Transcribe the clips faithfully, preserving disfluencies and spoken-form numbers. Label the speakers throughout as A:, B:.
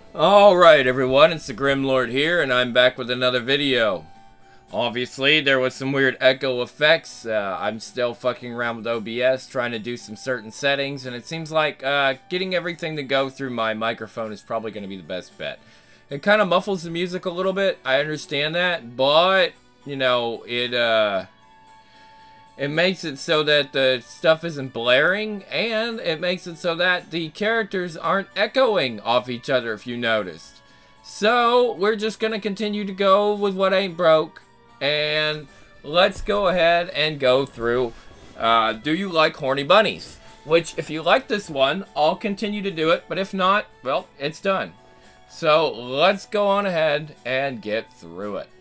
A: Alright everyone, it's the Grim Lord here, and I'm back with another video. Obviously, there was some weird echo effects. Uh, I'm still fucking around with O B S, trying to do some certain settings, and it seems like uh, getting everything to go through my microphone is probably going to be the best bet. It kind of muffles the music a little bit, I understand that, but, you know, it, uh... It makes it so that the stuff isn't blaring, and it makes it so that the characters aren't echoing off each other, if you noticed. So, we're just going to continue to go with what ain't broke, and let's go ahead and go through, uh, Do You Like Horny Bunnies? Which, if you like this one, I'll continue to do it, but if not, well, it's done. So, let's go on ahead and get through it.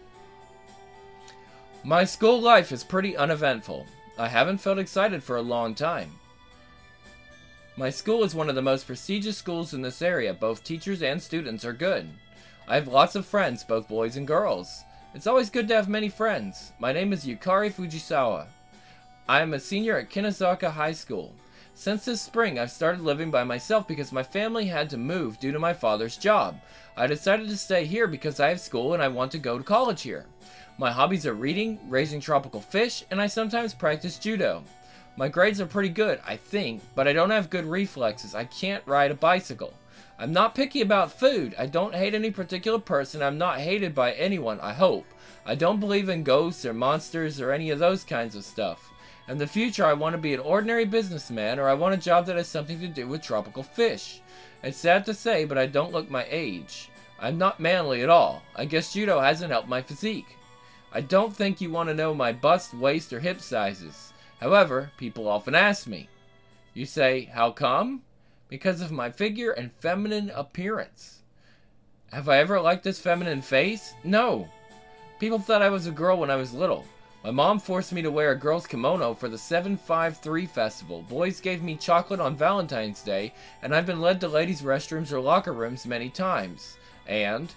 A: My school life is pretty uneventful. I haven't felt excited for a long time. My school is one of the most prestigious schools in this area. Both teachers and students are good. I have lots of friends, both boys and girls. It's always good to have many friends. My name is Yukari Fujisawa. I am a senior at Kinozaka High School. Since this spring, I've started living by myself because my family had to move due to my father's job. I decided to stay here because I have school and I want to go to college here. My hobbies are reading, raising tropical fish, and I sometimes practice judo. My grades are pretty good, I think, but I don't have good reflexes. I can't ride a bicycle. I'm not picky about food. I don't hate any particular person. I'm not hated by anyone, I hope. I don't believe in ghosts or monsters or any of those kinds of stuff. In the future, I want to be an ordinary businessman, or I want a job that has something to do with tropical fish. It's sad to say, but I don't look my age. I'm not manly at all. I guess judo hasn't helped my physique. I don't think you want to know my bust, waist, or hip sizes. However, people often ask me. You say, how come? Because of my figure and feminine appearance. Have I ever liked this feminine face? No. People thought I was a girl when I was little. My mom forced me to wear a girl's kimono for the seven five three festival. Boys gave me chocolate on Valentine's Day, and I've been led to ladies' restrooms or locker rooms many times. And...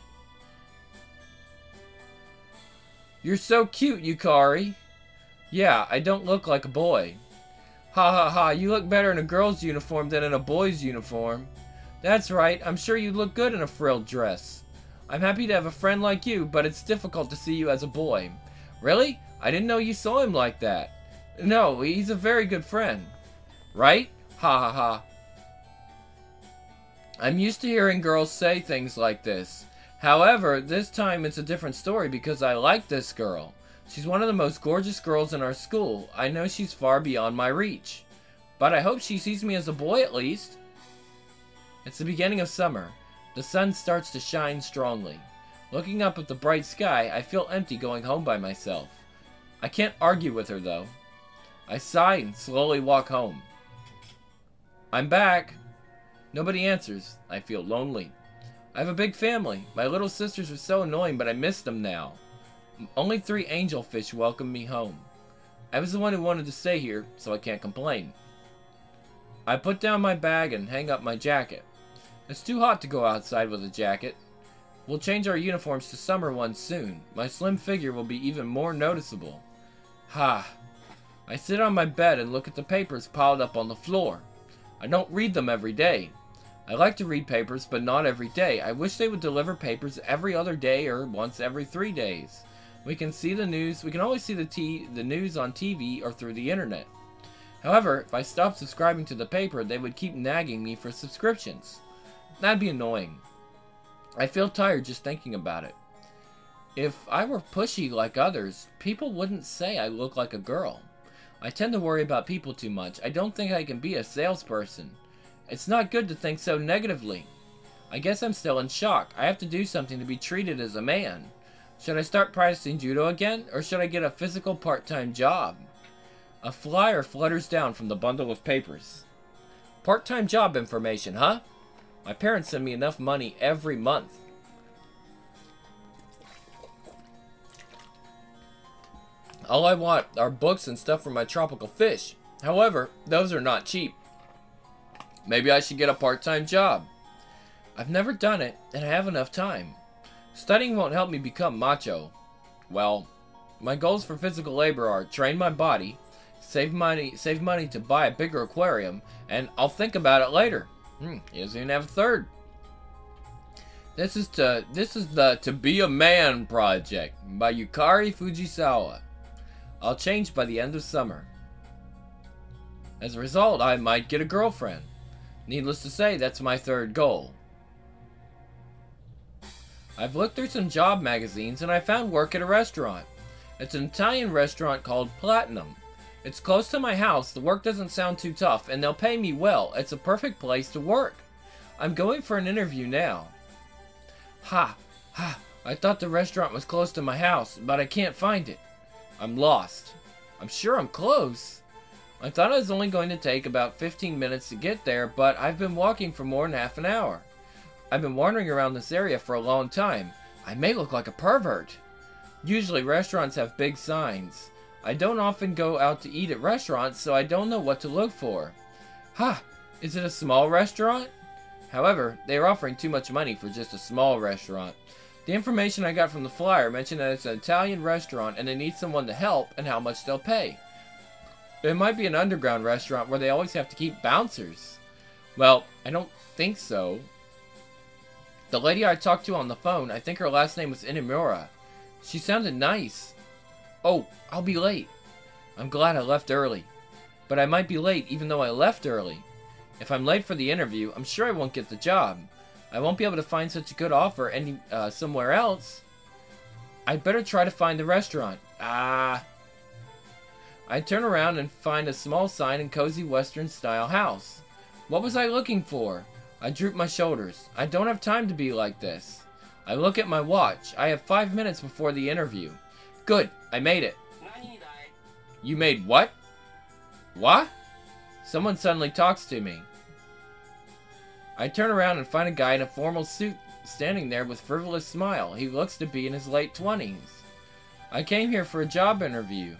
A: You're so cute, Yukari. Yeah, I don't look like a boy. Ha ha ha, you look better in a girl's uniform than in a boy's uniform. That's right, I'm sure you look good in a frilled dress. I'm happy to have a friend like you, but it's difficult to see you as a boy. Really? I didn't know you saw him like that. No, he's a very good friend. Right? Ha ha ha. I'm used to hearing girls say things like this. However, this time it's a different story because I like this girl. She's one of the most gorgeous girls in our school. I know she's far beyond my reach. But I hope she sees me as a boy at least. It's the beginning of summer. The sun starts to shine strongly. Looking up at the bright sky, I feel empty going home by myself. I can't argue with her though. I sigh and slowly walk home. I'm back. Nobody answers. I feel lonely. I have a big family. My little sisters were so annoying, but I miss them now. Only three angelfish welcomed me home. I was the one who wanted to stay here, so I can't complain. I put down my bag and hang up my jacket. It's too hot to go outside with a jacket. We'll change our uniforms to summer ones soon. My slim figure will be even more noticeable. Ha! I sit on my bed and look at the papers piled up on the floor. I don't read them every day. I like to read papers, but not every day. I wish they would deliver papers every other day or once every three days. We can see the news. We can always see the t the news on T V or through the internet. However, if I stopped subscribing to the paper, they would keep nagging me for subscriptions. That'd be annoying. I feel tired just thinking about it. If I were pushy like others, people wouldn't say I look like a girl. I tend to worry about people too much. I don't think I can be a salesperson. It's not good to think so negatively. I guess I'm still in shock. I have to do something to be treated as a man. Should I start practicing judo again, or should I get a physical part-time job? A flyer flutters down from the bundle of papers. Part-time job information, huh? My parents send me enough money every month. All I want are books and stuff for my tropical fish. However, those are not cheap. Maybe I should get a part-time job. I've never done it, and I have enough time. Studying won't help me become macho. Well, my goals for physical labor are train my body, save money, save money to buy a bigger aquarium, and I'll think about it later. Hmm, he doesn't even have a third. This is to this is the To Be a Man project by Yukari Fujisawa. I'll change by the end of summer. As a result, I might get a girlfriend. Needless to say, that's my third goal. I've looked through some job magazines and I found work at a restaurant. It's an Italian restaurant called Platinum. It's close to my house, the work doesn't sound too tough, and they'll pay me well. It's a perfect place to work. I'm going for an interview now. Ha! Ha! I thought the restaurant was close to my house, but I can't find it. I'm lost. I'm sure I'm close. I thought it was only going to take about fifteen minutes to get there, but I've been walking for more than half an hour. I've been wandering around this area for a long time. I may look like a pervert. Usually restaurants have big signs. I don't often go out to eat at restaurants, so I don't know what to look for. Ha! Is it a small restaurant? However, they are offering too much money for just a small restaurant. The information I got from the flyer mentioned that it's an Italian restaurant and they need someone to help and how much they'll pay. It might be an underground restaurant where they always have to keep bouncers. Well, I don't think so. The lady I talked to on the phone, I think her last name was Inamura. She sounded nice. Oh, I'll be late. I'm glad I left early. But I might be late even though I left early. If I'm late for the interview, I'm sure I won't get the job. I won't be able to find such a good offer any uh, somewhere else. I'd better try to find the restaurant. Ah. I turn around and find a small sign and cozy Western style house. What was I looking for? I droop my shoulders. I don't have time to be like this. I look at my watch. I have five minutes before the interview. Good, I made it. You made what? What? Someone suddenly talks to me. I turn around and find a guy in a formal suit standing there with a frivolous smile. He looks to be in his late twenties. I came here for a job interview.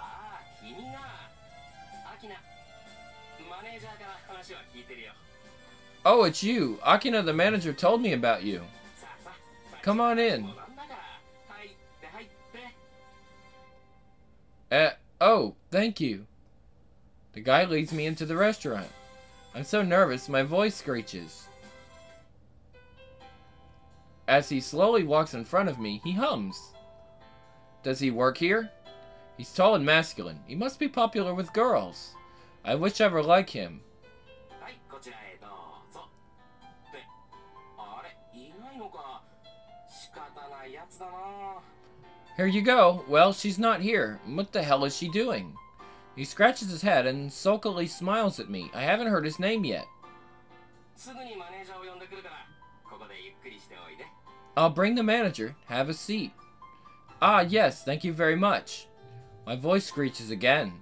A: Oh, it's you. Akina, the manager, told me about you. Come on in. Uh, oh, thank you. The guy leads me into the restaurant. I'm so nervous, my voice screeches. As he slowly walks in front of me, he hums. Does he work here? He's tall and masculine. He must be popular with girls. I wish I were like him. Here you go. Well, she's not here. What the hell is she doing? He scratches his head and sulkily smiles at me. I haven't heard his name yet. I'll bring the manager. Have a seat. Ah, yes, thank you very much. My voice screeches again.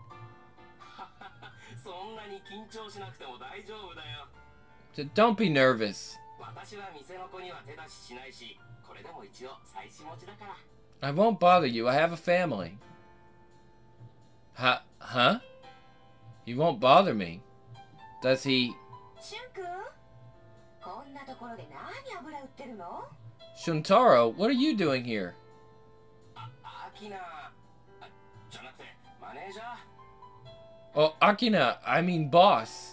A: Don't be nervous. I won't bother you. I have a family. Huh? Huh? He won't bother me. Does he? Shuntaro, what are you doing here? Oh, Akina, I mean boss.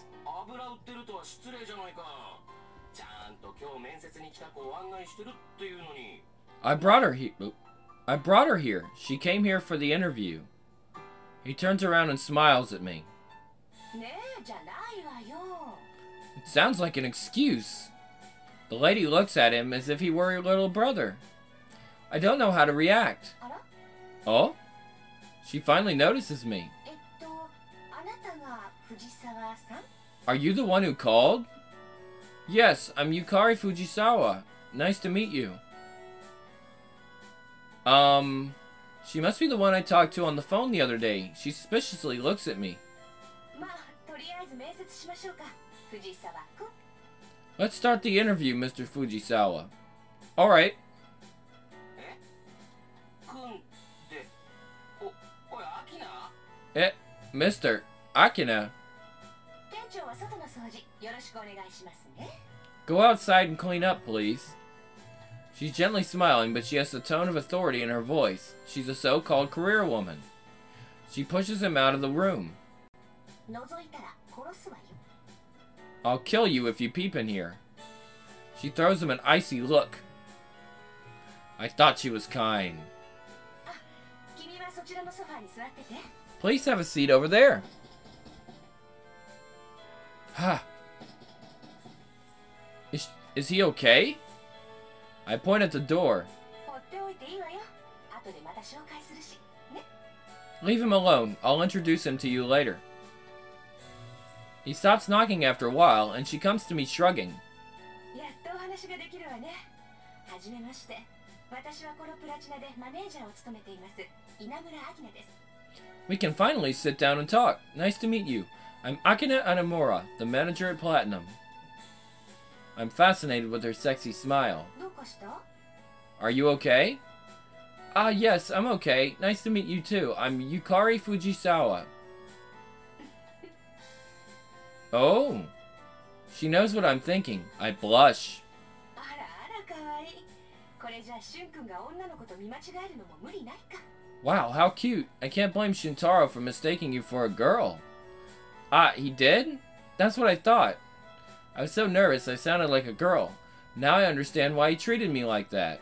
A: I brought her here. I brought her here. She came here for the interview. He turns around and smiles at me. It sounds like an excuse. The lady looks at him as if he were her little brother. I don't know how to react. Oh? She finally notices me. Are you the one who called? Yes, I'm Yukari Fujisawa. Nice to meet you. Um, she must be the one I talked to on the phone the other day. She suspiciously looks at me. Let's start the interview, Mister Fujisawa. Alright. Eh, Mister Akina. Go outside and clean up, please. She's gently smiling, but she has the tone of authority in her voice. She's a so-called career woman. She pushes him out of the room. I'll kill you if you peep in here. She throws him an icy look. I thought she was kind. Please have a seat over there. Ha. Is, is he okay? I point at the door. Leave him alone. I'll introduce him to you later. He stops knocking after a while, and she comes to me shrugging. We can finally sit down and talk. Nice to meet you. I'm Akina Anamura, the manager at Platinum. I'm fascinated with her sexy smile. Are you okay? Ah, yes, I'm okay. Nice to meet you too. I'm Yukari Fujisawa. Oh, she knows what I'm thinking. I blush. Wow, how cute. I can't blame Shintaro for mistaking you for a girl. Ah, he did? That's what I thought. I was so nervous I sounded like a girl. Now I understand why he treated me like that.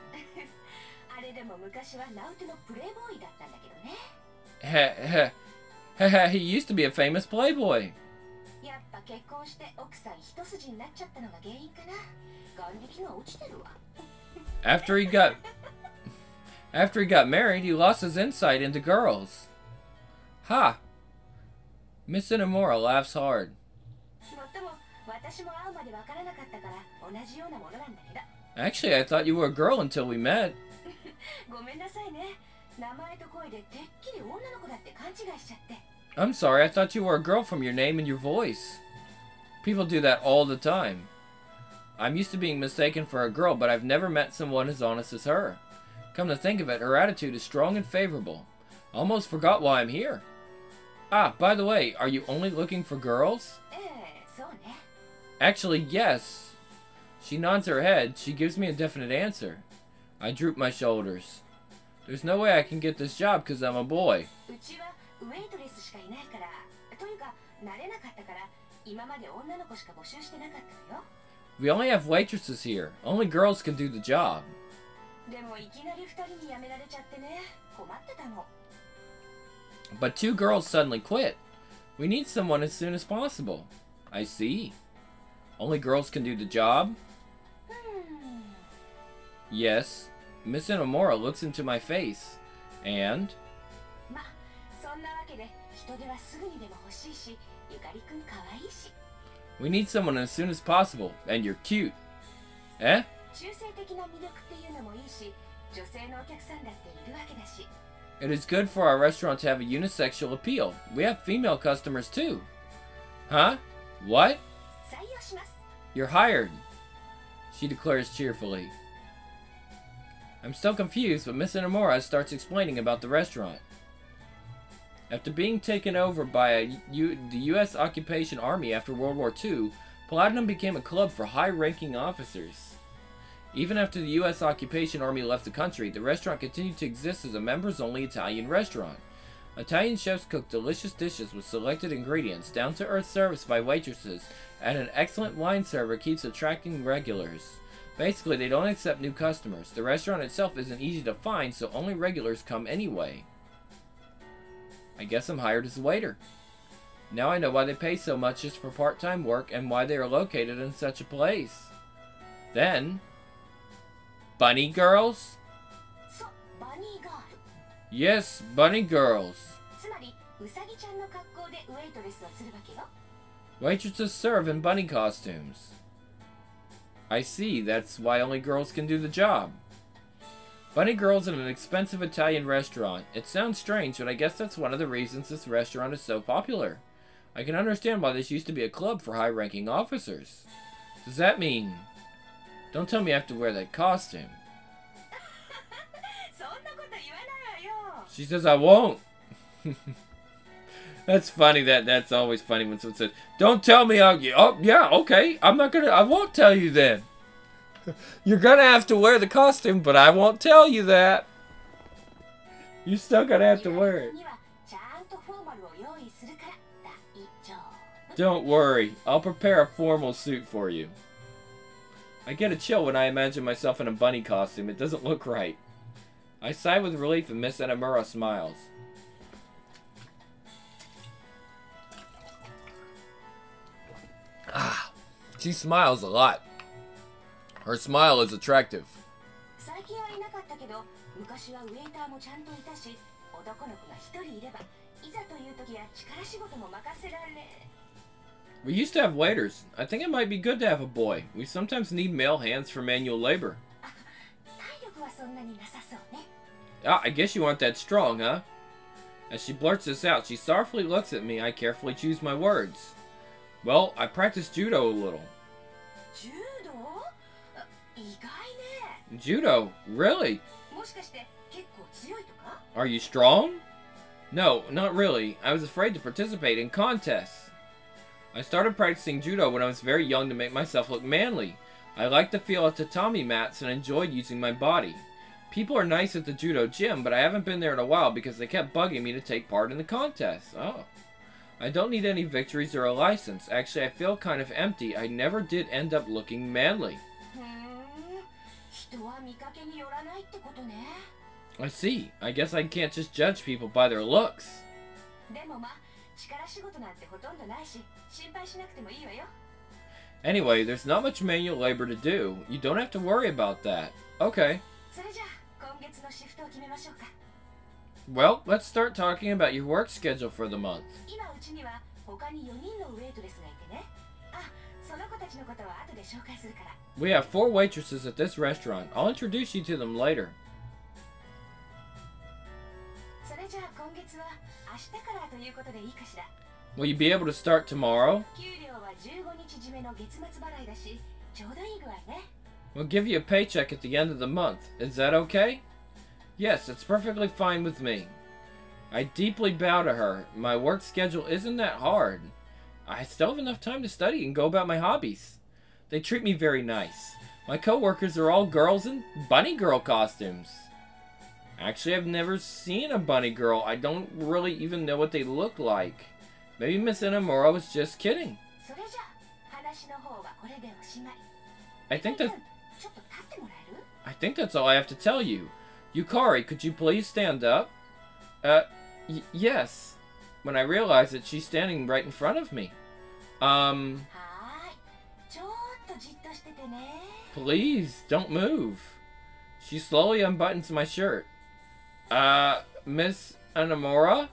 A: Heh heh heh, he used to be a famous playboy. After he got After he got married, he lost his insight into girls. Ha! Miss Inamura laughs hard. Actually, I thought you were a girl until we met. I'm sorry, I thought you were a girl from your name and your voice. People do that all the time. I'm used to being mistaken for a girl, but I've never met someone as honest as her. Come to think of it, her attitude is strong and favorable. I almost forgot why I'm here. Ah, by the way, are you only looking for girls? Actually, yes. She nods her head. She gives me a definite answer. I droop my shoulders. There's no way I can get this job because I'm a boy. We only have waitresses here. Only girls can do the job. But two girls suddenly quit. We need someone as soon as possible. I see. Only girls can do the job? Yes. Miss Inamura looks into my face. And? We need someone as soon as possible. And you're cute. Eh? It is good for our restaurant to have a unisexual appeal. We have female customers too. Huh? What? You're hired, she declares cheerfully. I'm still confused, but Miss Inamura starts explaining about the restaurant. After being taken over by a U the U S occupation army after World War Two, Platinum became a club for high-ranking officers. Even after the U S occupation army left the country, the restaurant continued to exist as a members-only Italian restaurant. Italian chefs cook delicious dishes with selected ingredients, down-to-earth service by waitresses, and an excellent wine server keeps attracting regulars. Basically, they don't accept new customers. The restaurant itself isn't easy to find, so only regulars come anyway. I guess I'm hired as a waiter. Now I know why they pay so much just for part-time work and why they are located in such a place. Then... Bunny girls? Yes, bunny girls. Waitresses serve in bunny costumes. I see, that's why only girls can do the job. Bunny girls in an expensive Italian restaurant. It sounds strange, but I guess that's one of the reasons this restaurant is so popular. I can understand why this used to be a club for high-ranking officers. Does that mean... Don't tell me I have to wear that costume. She says I won't. That's funny. That that's always funny when someone says, "Don't tell me I'll." Oh yeah, okay. I'm not gonna. I won't tell you then. You're gonna have to wear the costume, but I won't tell you that. You're still gonna have to wear it. Don't worry. I'll prepare a formal suit for you. I get a chill when I imagine myself in a bunny costume. It doesn't look right. I sigh with relief and Miss Inamura smiles. Ah, she smiles a lot. Her smile is attractive. We used to have waiters. I think it might be good to have a boy. We sometimes need male hands for manual labor. Ah, I guess you aren't that strong, huh? As she blurts this out, she sorrowfully looks at me. I carefully choose my words. Well, I practice judo a little. Judo? Really? Are you strong? No, not really. I was afraid to participate in contests. I started practicing judo when I was very young to make myself look manly. I liked to feel at tatami mats and enjoyed using my body. People are nice at the judo gym, but I haven't been there in a while because they kept bugging me to take part in the contest. Oh. I don't need any victories or a license. Actually, I feel kind of empty. I never did end up looking manly. I see. I guess I can't just judge people by their looks. Anyway, there's not much manual labor to do. You don't have to worry about that. Okay. Well, let's start talking about your work schedule for the month. We have four waitresses at this restaurant. I'll introduce you to them later. Will you be able to start tomorrow? We'll give you a paycheck at the end of the month. Is that okay? Yes, it's perfectly fine with me. I deeply bow to her. My work schedule isn't that hard. I still have enough time to study and go about my hobbies. They treat me very nice. My co-workers are all girls in bunny girl costumes. Actually, I've never seen a bunny girl. I don't really even know what they look like. Maybe Miss Inamura was just kidding. I think that... I think that's all I have to tell you. Yukari, could you please stand up? Uh, y yes. When I realize that she's standing right in front of me. Um... Please, don't move. She slowly unbuttons my shirt. Uh, Miss Inamura?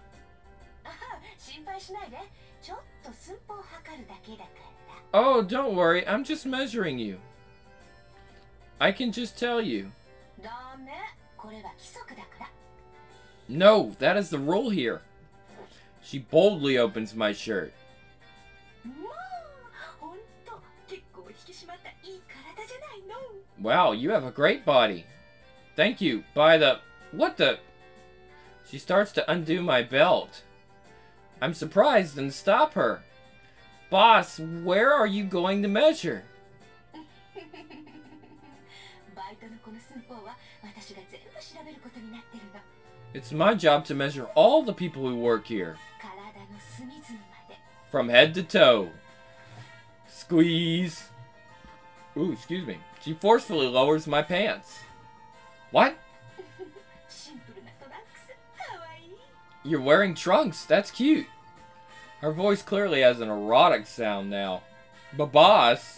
A: Oh, don't worry. I'm just measuring you. I can just tell you. No, that is the rule here. She boldly opens my shirt. Wow, you have a great body. Thank you. By the... What the... She starts to undo my belt. I'm surprised and stop her. Boss, where are you going to measure? It's my job to measure all the people who work here. From head to toe. Squeeze. Ooh, excuse me. She forcefully lowers my pants. What? You're wearing trunks. That's cute. Her voice clearly has an erotic sound now. But boss...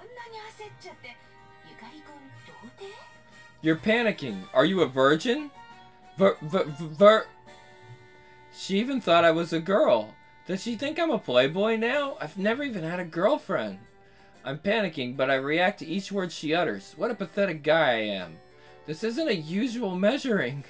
A: You're panicking. Are you a virgin? Ver... Ver... Ver... She even thought I was a girl. Does she think I'm a playboy now? I've never even had a girlfriend. I'm panicking, but I react to each word she utters. What a pathetic guy I am. This isn't a usual measuring.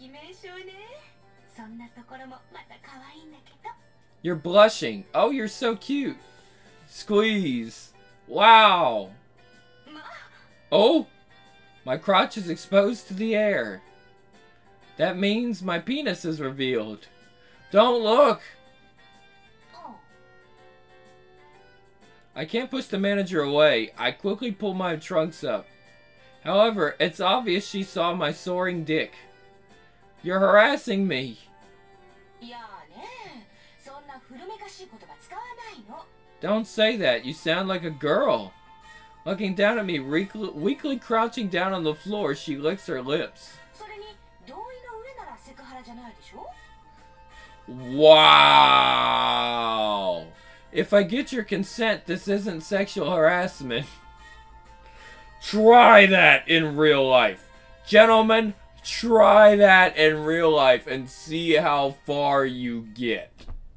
A: You're blushing. Oh, you're so cute. Squeeze. Wow. Oh, my crotch is exposed to the air. That means my penis is revealed. Don't look. I can't push the manager away. I quickly pull my trunks up. However, it's obvious she saw my soaring dick. You're harassing me. Don't say that. You sound like a girl. Looking down at me, weakly, weakly crouching down on the floor, she licks her lips. Wow! If I get your consent, this isn't sexual harassment. Try that in real life. Gentlemen, try that in real life and see how far you get.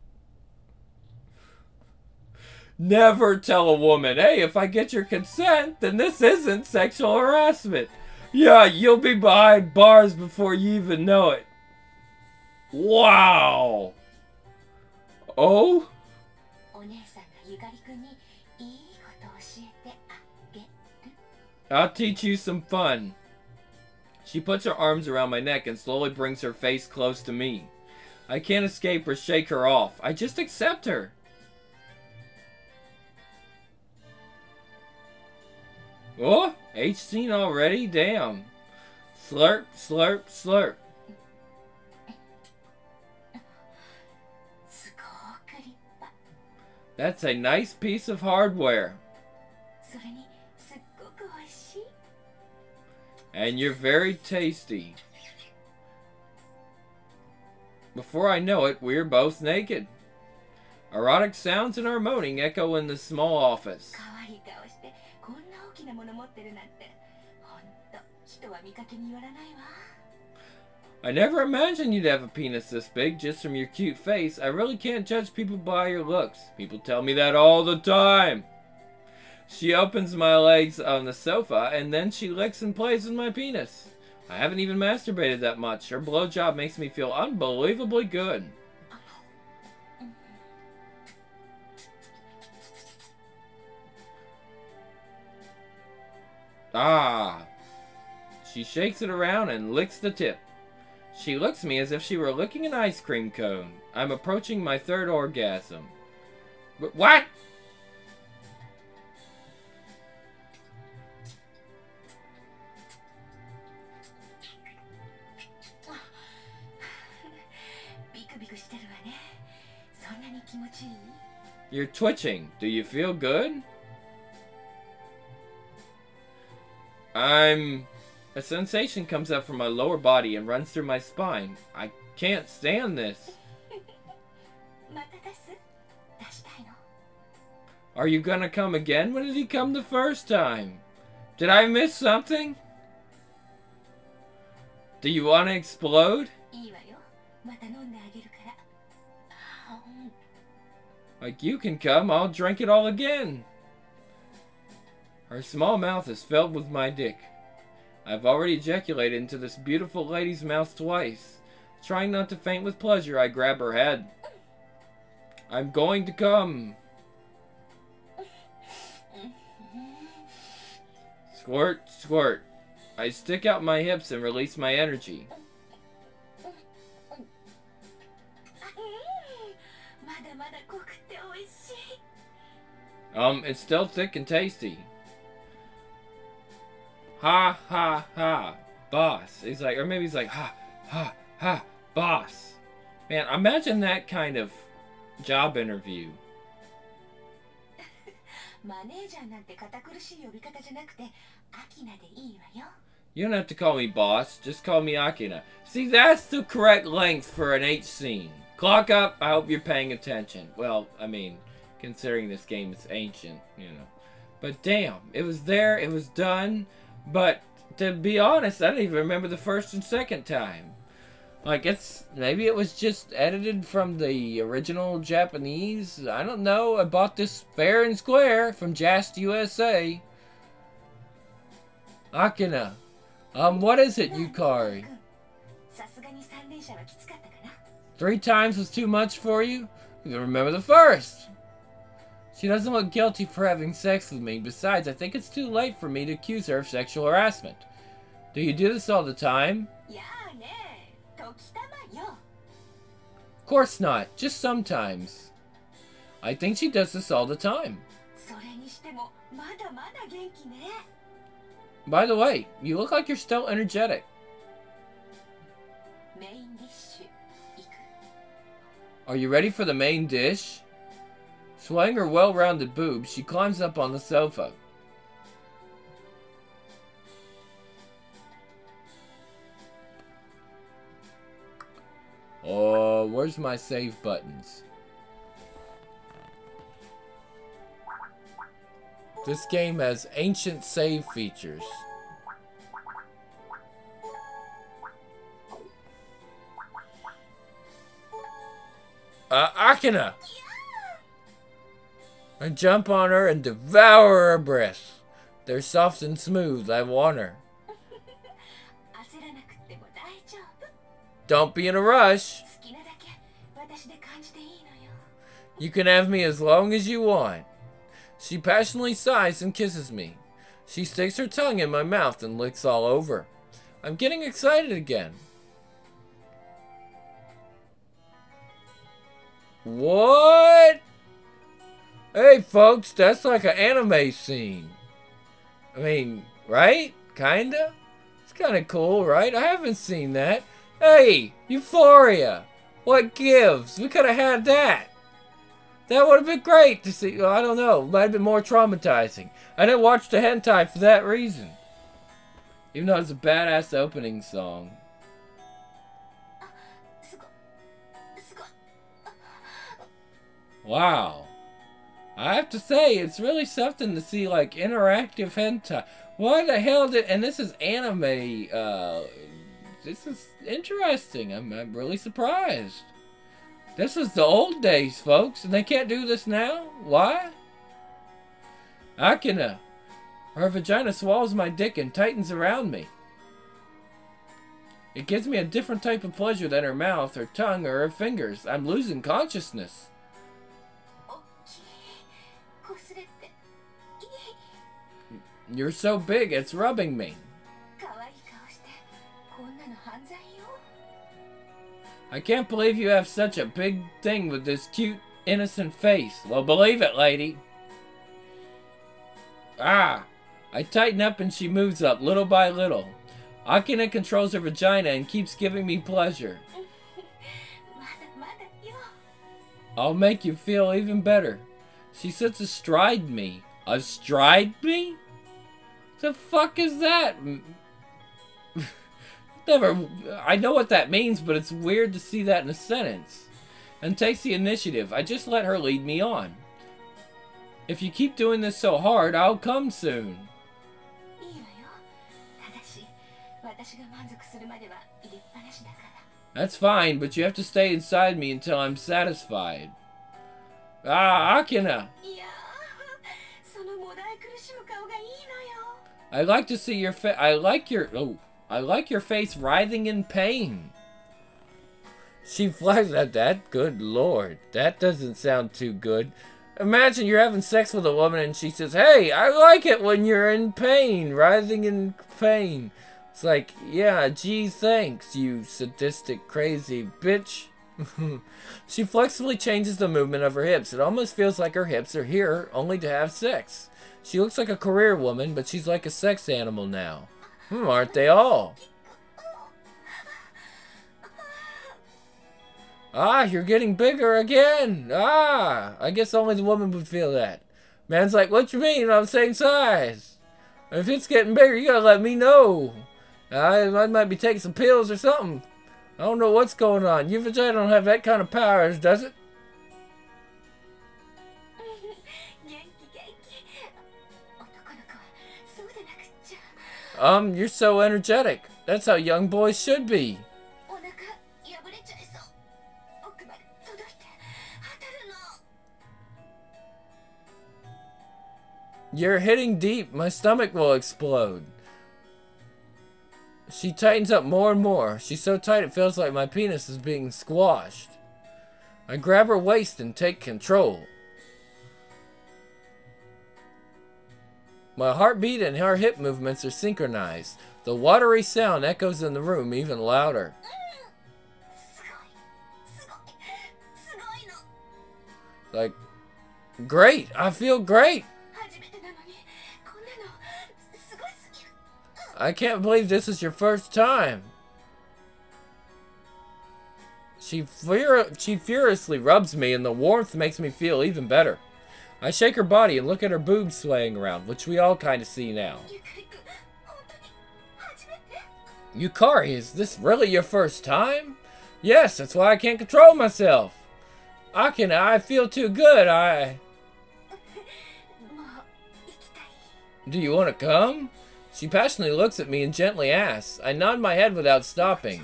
A: Never tell a woman, hey, if I get your consent, then this isn't sexual harassment. Yeah, you'll be behind bars before you even know it. Wow. Oh? I'll teach you some fun. She puts her arms around my neck and slowly brings her face close to me. I can't escape or shake her off. I just accept her. Oh, H scene already? Damn. Slurp, slurp, slurp. That's a nice piece of hardware. And you're very tasty. Before I know it, we're both naked. Erotic sounds and our moaning echo in the small office. I never imagined you'd have a penis this big just from your cute face. I really can't judge people by your looks. People tell me that all the time. She opens my legs on the sofa and then she licks and plays with my penis. I haven't even masturbated that much. Her blowjob makes me feel unbelievably good. Ah. She shakes it around and licks the tip. She looks at me as if she were licking an ice cream cone. I'm approaching my third orgasm. But what? You're twitching. Do you feel good? I'm... A sensation comes up from my lower body and runs through my spine. I can't stand this. Are you gonna come again? When did he come the first time? Did I miss something? Do you want to explode? Like you can come, I'll drink it all again. Her small mouth is filled with my dick. I've already ejaculated into this beautiful lady's mouth twice. Trying not to faint with pleasure, I grab her head. I'm going to come. Squirt, squirt. I stick out my hips and release my energy. Um, it's still thick and tasty. Ha, ha, ha, boss. He's like, or maybe he's like, ha, ha, ha, boss. Man, imagine that kind of job interview. You don't have to call me boss, just call me Akina. See, that's the correct length for an H scene. Clock up, I hope you're paying attention. Well, I mean, considering this game is ancient, you know. But damn, it was there, it was done. But to be honest, I don't even remember the first and second time. Like, it's, maybe it was just edited from the original Japanese. I don't know. I bought this fair and square from Just U S A. Akina. Um, what is it, Yukari? Three times was too much for you? You remember the first. She doesn't look guilty for having sex with me. Besides, I think it's too late for me to accuse her of sexual harassment. Do you do this all the time? Of course not. Just sometimes. I think she does this all the time. By the way, you look like you're still energetic. Are you ready for the main dish? Swaying her well-rounded boobs, she climbs up on the sofa. Where's my save buttons? This game has ancient save features. Uh, Akina! I jump on her and devour her breasts. They're soft and smooth. I want her. Don't be in a rush. You can have me as long as you want. She passionately sighs and kisses me. She sticks her tongue in my mouth and licks all over. I'm getting excited again. What? Hey folks, that's like an anime scene. I mean, right? Kinda? It's kinda cool, right? I haven't seen that. Hey, Euphoria! What gives? We could have had that. That would have been great to see. Well, I don't know. Might have been more traumatizing. I didn't watch the hentai for that reason. Even though it's a badass opening song. Wow. I have to say, it's really something to see, like, interactive hentai. What the hell did... And this is anime, uh... This is interesting. I'm, I'm really surprised. This is the old days, folks, and they can't do this now? Why? Akina. Her vagina swallows my dick and tightens around me. It gives me a different type of pleasure than her mouth, her tongue, or her fingers. I'm losing consciousness. You're so big, it's rubbing me. I can't believe you have such a big thing with this cute, innocent face. Well, believe it, lady. Ah! I tighten up and she moves up, little by little. Akina controls her vagina and keeps giving me pleasure. I'll make you feel even better. She sits astride me. Astride me? The fuck is that? Never. I know what that means, but it's weird to see that in a sentence. And takes the initiative. I just let her lead me on. If you keep doing this so hard, I'll come soon. That's fine, but you have to stay inside me until I'm satisfied. Ah, Akina! I like to see your fa- I like your- oh. I like your face writhing in pain. She flies at that. Good lord. That doesn't sound too good. Imagine you're having sex with a woman and she says, hey, I like it when you're in pain. Writhing in pain. It's like, yeah, gee, thanks, you sadistic, crazy bitch. She flexibly changes the movement of her hips. It almost feels like her hips are here only to have sex. She looks like a career woman, but she's like a sex animal now. Hmm, aren't they all? Ah, you're getting bigger again. Ah, I guess only the woman would feel that. Man's like, what you mean? I'm same size. If it's getting bigger, you gotta let me know. I, I might be taking some pills or something. I don't know what's going on. Your vagina don't have that kind of powers, does it? Um, you're so energetic. That's how young boys should be. You're hitting deep. My stomach will explode. She tightens up more and more. She's so tight it feels like my penis is being squashed. I grab her waist and take control. My heartbeat and her hip movements are synchronized. The watery sound echoes in the room even louder. Like, great! I feel great! I can't believe this is your first time. She, fur she furiously rubs me and the warmth makes me feel even better. I shake her body and look at her boobs swaying around, which we all kind of see now. Yukari, is this really your first time? Yes, that's why I can't control myself. Akina, I feel too good. I... Do you want to come? She passionately looks at me and gently asks. I nod my head without stopping.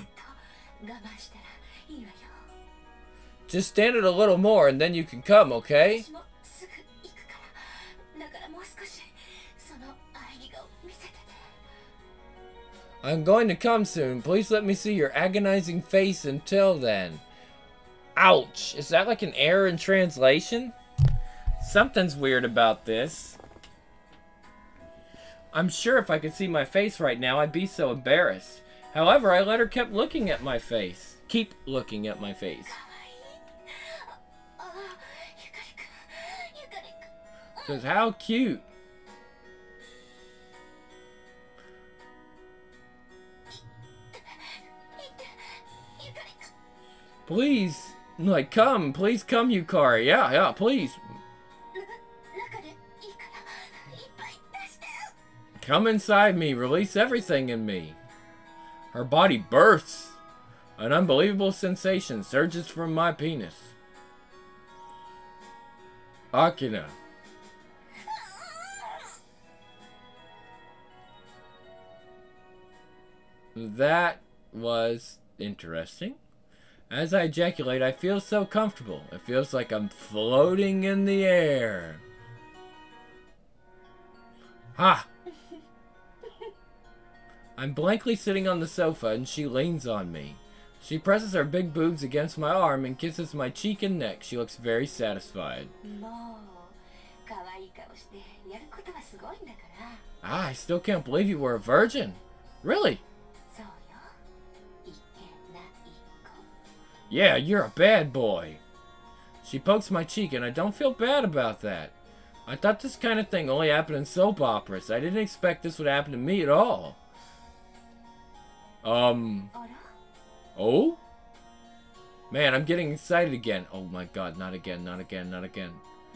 A: Just stand it a little more and then you can come, okay? I'm going to come soon. Please let me see your agonizing face until then. Ouch! Is that like an error in translation? Something's weird about this. I'm sure if I could see my face right now, I'd be so embarrassed. However, I let her keep looking at my face. Keep looking at my face. Because how cute. Please, like, come. Please come, Yukari. Yeah, yeah, please. Come inside me. Release everything in me. Her body bursts. An unbelievable sensation surges from my penis. Akina. That was interesting. As I ejaculate, I feel so comfortable. It feels like I'm floating in the air. Ha! I'm blankly sitting on the sofa and she leans on me. She presses her big boobs against my arm and kisses my cheek and neck. She looks very satisfied. Ah, I still can't believe you were a virgin. Really? Yeah, you're a bad boy. She pokes my cheek and I don't feel bad about that. I thought this kind of thing only happened in soap operas. I didn't expect this would happen to me at all. Um... Oh? Man, I'm getting excited again. Oh my god, not again, not again, not again.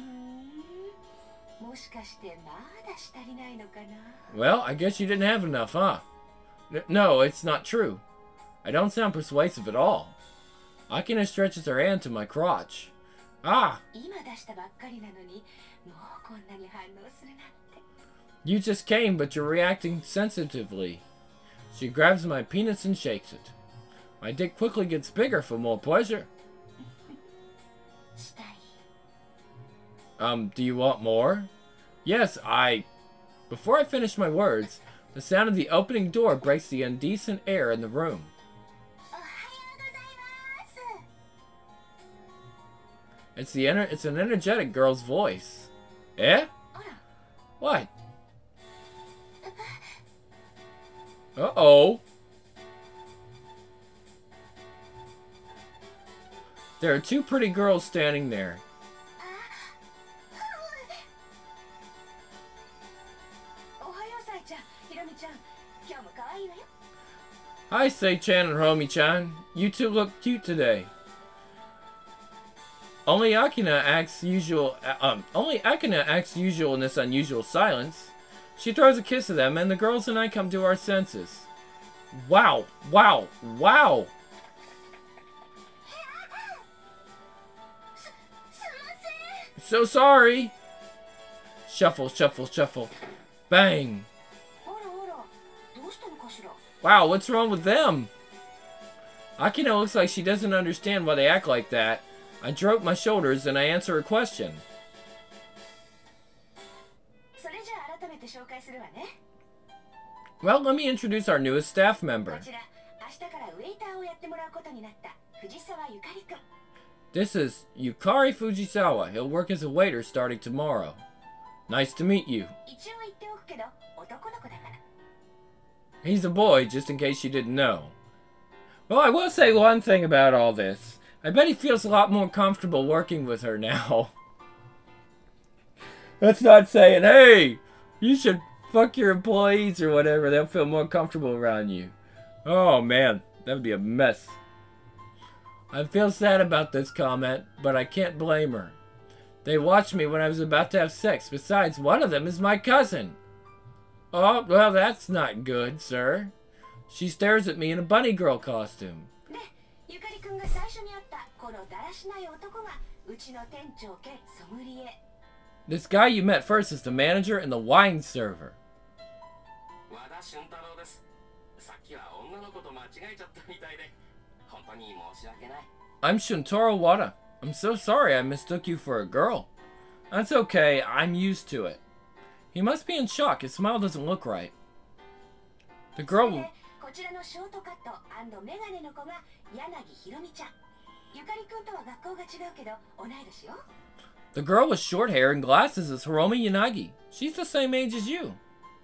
A: Well, I guess you didn't have enough, huh? N- no, it's not true. I don't sound persuasive at all. Akina stretches her hand to my crotch. Ah! You just came, but you're reacting sensitively. She grabs my penis and shakes it. My dick quickly gets bigger for more pleasure. Um, do you want more? Yes, I... Before I finish my words, the sound of the opening door breaks the indecent air in the room. It's the ener it's an energetic girl's voice. Eh? What? Uh-oh. There are two pretty girls standing there. Hi, Sei-chan and Hiromi-chan. You two look cute today. Only Akina acts usual. Um, only Akina acts usual in this unusual silence. She throws a kiss at them, and the girls and I come to our senses. Wow! Wow! Wow! So sorry. Shuffle, shuffle, shuffle. Bang! Wow, what's wrong with them? Akina looks like she doesn't understand why they act like that. I drope my shoulders and I answer her question. Well, let me introduce our newest staff member. This is Yukari Fujisawa. He'll work as a waiter starting tomorrow. Nice to meet you. He's a boy, just in case you didn't know. Well, I will say one thing about all this. I bet he feels a lot more comfortable working with her now. That's not saying, hey, you should fuck your employees or whatever. They'll feel more comfortable around you. Oh, man. That would be a mess. I feel sad about this comment, but I can't blame her. They watched me when I was about to have sex. Besides, one of them is my cousin. Oh, well, that's not good, sir. She stares at me in a bunny girl costume.
B: 君が最初に会ったこのだらしない男がうちの店長兼ソムリエ。
A: This guy you met first is the manager and the wine server.
C: 和田俊太郎です。さっきは女の子と間違えちゃったみたいで、本当に申し訳ない。
A: I'm Shuntaro Wada. I'm so sorry I mistook you for a girl. That's okay, I'm used to it. He must be in shock. His smile doesn't look right. The girl...
B: こちらのショートカット&メガネの子が柳ひろみちゃん。ゆかりくんとは学校が違うけど同い年よ。
A: The girl with short hair and glasses is Hiromi Yanagi. She's the same age as you.
B: よ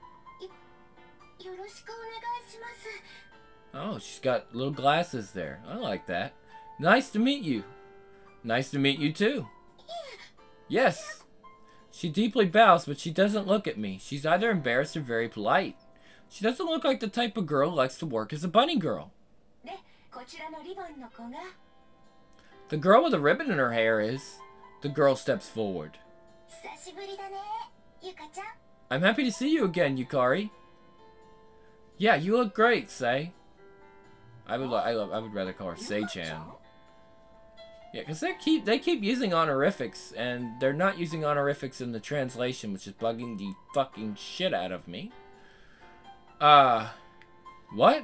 B: ろしくお願いします。
A: Oh, she's got little glasses there. I like that. Nice to meet you. Nice to meet you too. Yes. She deeply bows, but she doesn't look at me. She's either embarrassed or very polite. She doesn't look like the type of girl who likes to work as a bunny girl.
B: で、こちらのリボンの子が
A: The girl with a ribbon in her hair is... The girl steps forward.
B: 久しぶりだね、ゆかちゃん。
A: I'm happy to see you again, Yukari. Yeah, you look great, Sei. I would, I, love, I would rather call her Sei-chan. Yeah, because they keep they keep using honorifics, and they're not using honorifics in the translation, which is bugging the fucking shit out of me. Uh, what?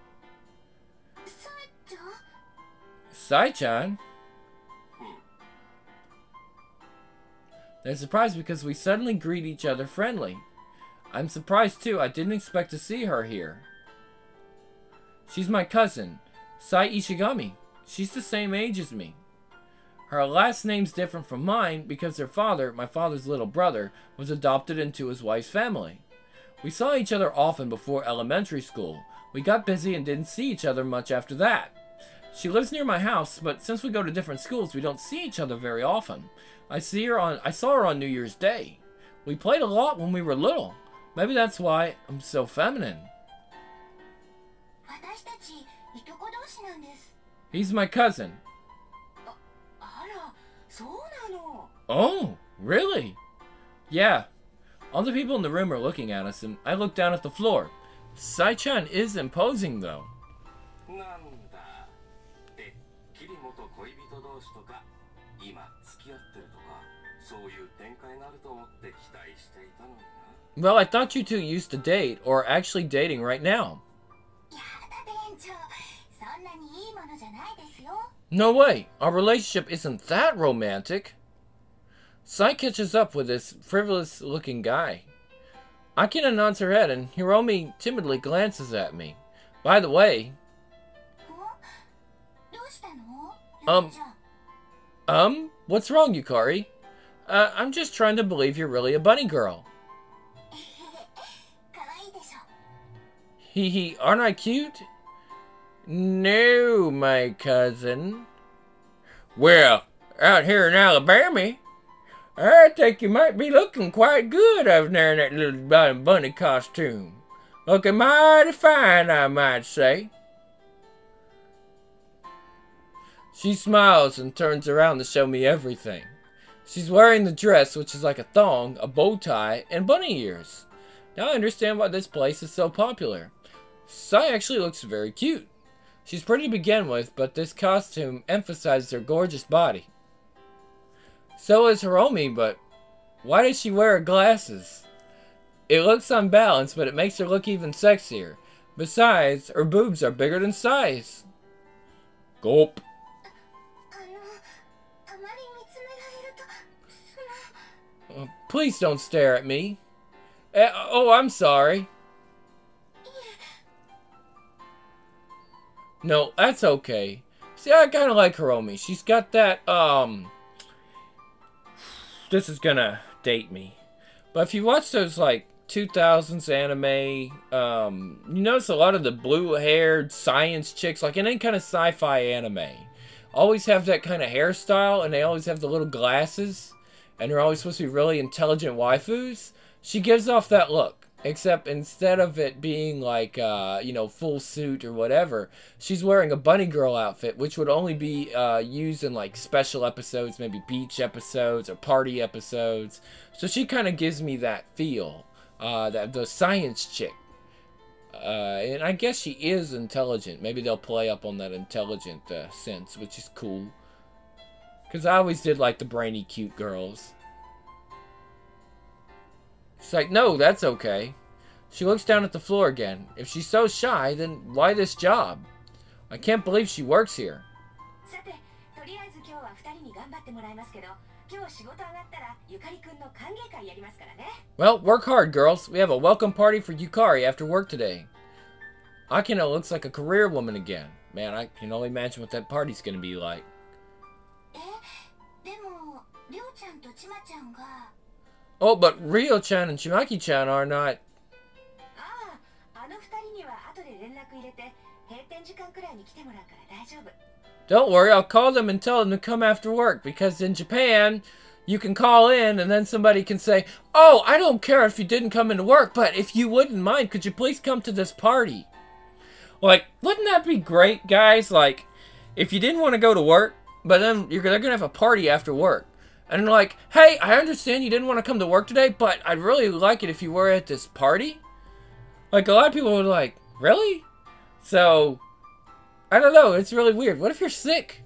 A: Sai-chan? They're surprised because we suddenly greet each other friendly. I'm surprised too. I didn't expect to see her here. She's my cousin, Sai Ishigami. She's the same age as me. Her last name's different from mine because her father, my father's little brother, was adopted into his wife's family. We saw each other often before elementary school. We got busy and didn't see each other much after that. She lives near my house, but since we go to different schools, we don't see each other very often. I see her on I saw her on New Year's Day. We played a lot when we were little. Maybe that's why I'm so feminine.
B: 私たちいとこ同士なんです。
A: He's my cousin.
B: あら、そうなの。
A: Oh, really? Yeah. All the people in the room are looking at us, and I look down at the floor. Sai-chan is imposing, though.
C: なんだ。てっきり元恋人同士とか、今付き合ってるとか、そういう展開があると思って期待していたのにな。
A: Well, I thought you two used to date, or actually dating right now.
B: やだ店長、そんなにいいものじゃないですよ。
A: No way. Our relationship isn't that romantic. Sai catches up with this frivolous-looking guy. Akina nods her head, and Hiromi timidly glances at me. By the way...
B: どうしたの？
A: Um... Um? What's wrong, Yukari? Uh, I'm just trying to believe you're really a bunny girl.
B: 可愛いでしょ。
A: Hee hee, aren't I cute? No, my cousin. Well, out here in Alabama, I think you might be looking quite good over there in that little bunny costume. Looking mighty fine, I might say. She smiles and turns around to show me everything. She's wearing the dress, which is like a thong, a bow tie, and bunny ears. Now I understand why this place is so popular. Sai actually looks very cute. She's pretty to begin with, but this costume emphasizes her gorgeous body. So is Hiromi, but why does she wear glasses? It looks unbalanced, but it makes her look even sexier. Besides, her boobs are bigger than Sai's. Gulp.
B: あの、あまり見つめられると、その。
A: Uh, please don't stare at me. Uh, oh, I'm sorry. No, that's okay. See, I kind of like Hiromi. She's got that, um... This is gonna date me. But if you watch those, like, two thousands anime, um... you notice a lot of the blue-haired science chicks, like in any kind of sci-fi anime, always have that kind of hairstyle, and they always have the little glasses, and they're always supposed to be really intelligent waifus. She gives off that look. Except instead of it being like, uh, you know, full suit or whatever, she's wearing a bunny girl outfit, which would only be uh, used in like special episodes, maybe beach episodes or party episodes. So she kind of gives me that feel, uh, that the science chick. Uh, and I guess she is intelligent. Maybe they'll play up on that intelligent uh, sense, which is cool. Because I always did like the brainy, cute girls. She's like, no, that's okay. She looks down at the floor again. If she's so shy, then why this job? I can't believe she works here. Well, work hard, girls. We have a welcome party for Yukari after work today. Akina looks like a career woman again. Man, I can only imagine what that party's gonna be like. Oh, but Ryo-chan and Chimaki-chan are not... Don't worry, I'll call them and tell them to come after work, because in Japan, you can call in and then somebody can say, oh, I don't care if you didn't come into work, but if you wouldn't mind, could you please come to this party? Like, wouldn't that be great, guys? Like, if you didn't want to go to work, but then you're, they're going to have a party after work. And like, hey, I understand you didn't want to come to work today, but I'd really like it if you were at this party. Like, a lot of people would like, really? So, I don't know. It's really weird. What if you're sick?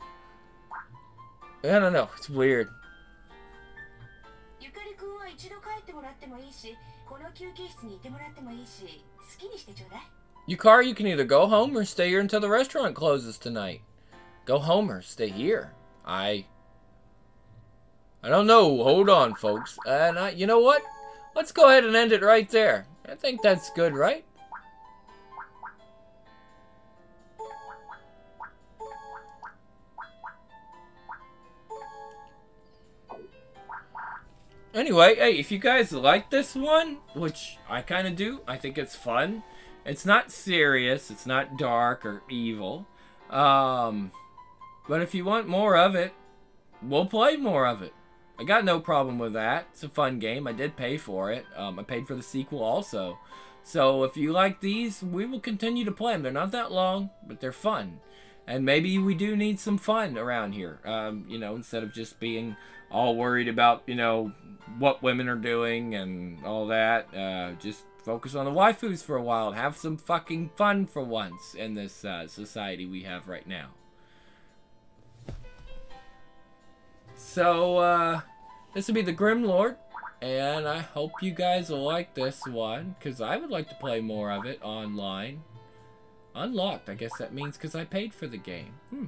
A: I don't know. It's weird. Yukari, you can either go home or stay here until the restaurant closes tonight. Go home or stay here. I... I don't know. Hold on, folks. And I, you know what? Let's go ahead and end it right there. I think that's good, right? Anyway, hey, if you guys like this one, which I kind of do, I think it's fun. It's not serious. It's not dark or evil. Um, but if you want more of it, we'll play more of it. I got no problem with that. It's a fun game. I did pay for it. Um, I paid for the sequel also. So if you like these, we will continue to play them. They're not that long, but they're fun. And maybe we do need some fun around here. Um, you know, instead of just being all worried about, you know, what women are doing and all that. Uh, just focus on the waifus for a while and have some fucking fun for once in this uh, society we have right now. So, uh, this will be the Grim Lord, and I hope you guys will like this one, because I would like to play more of it online. Unlocked, I guess that means because I paid for the game. Hmm.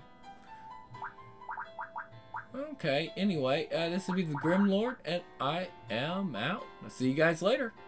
A: Okay, anyway, uh, this will be the Grim Lord, and I am out. I'll see you guys later.